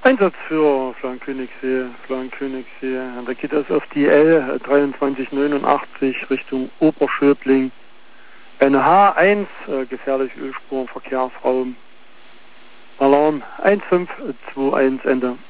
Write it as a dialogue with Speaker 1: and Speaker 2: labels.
Speaker 1: Einsatz für Flankönigssee. Da geht es auf die L 2389 Richtung Oberschöbling. Eine H1, gefährliche Ölspur, Verkehrsraum. Alarm 1521 Ende.